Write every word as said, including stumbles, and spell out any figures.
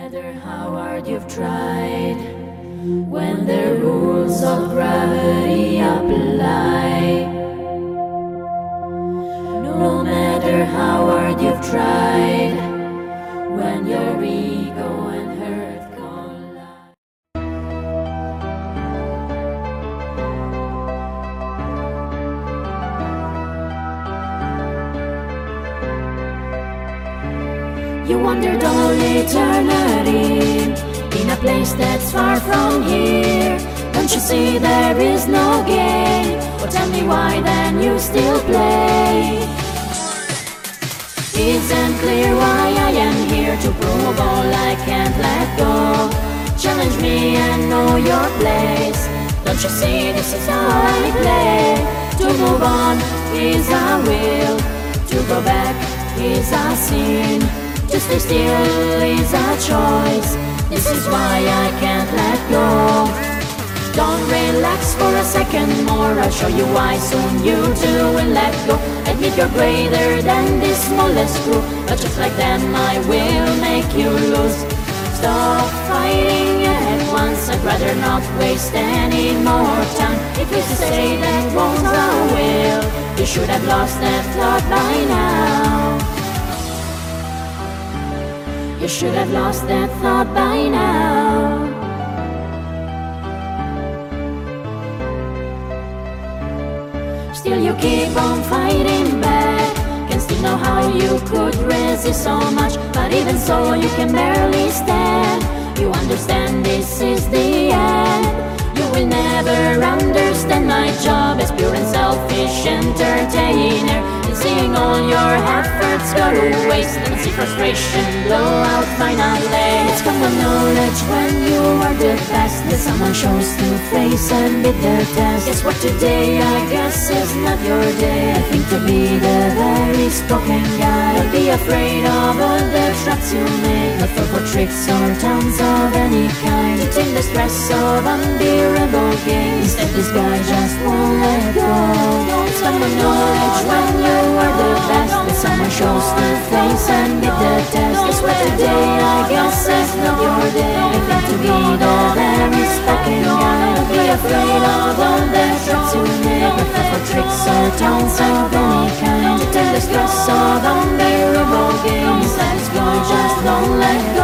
matter how hard you've tried, when the rules of gravity apply. No matter how hard you've tried, when your ego and hurt collide. You wandered all eternity in a place that's far from here. Don't you see there is no game? Well, tell me why then you still play. Isn't clear why I am here to prove all I can't let go. Challenge me and know your place. Don't you see this is how I play? To move on is a will, to go back is a sin. To stay still is a choice. This is why I can't let go. Don't relax for a second more, I'll show you why soon you too will let go. Admit you're greater than this smallest screw, but just like them I will make you lose. Stop fighting your head once, I'd rather not waste any more time. If you say that won't, I will. You should have lost that thought by now. You should have lost that thought by now. Still you keep on fighting back. Can still know how you could resist so much, but even so you can barely stand. You understand this is the end. You will never understand my job as pure and selfish entertainer. And seeing all your efforts go to waste, and see frustration blow out finally. It's common knowledge when you are the best that someone shows to face and beat their test. Guess what, today I guess is not your day. I think to be the very spoken guy. Don't be afraid of all the traps you make, not fall for tricks or taunts of any kind. It's in the stress of unbearable games that this guy just won't let go. It's common knowledge when you are the best that someone shows to face and beat the test. Guess what, today I guess is not your day. I think to be the very spoken guy. Don't be afraid of all the traps you make, not fall for tricks or taunts of any kind. It's in the stress of unbearable games that this guy just won't let go.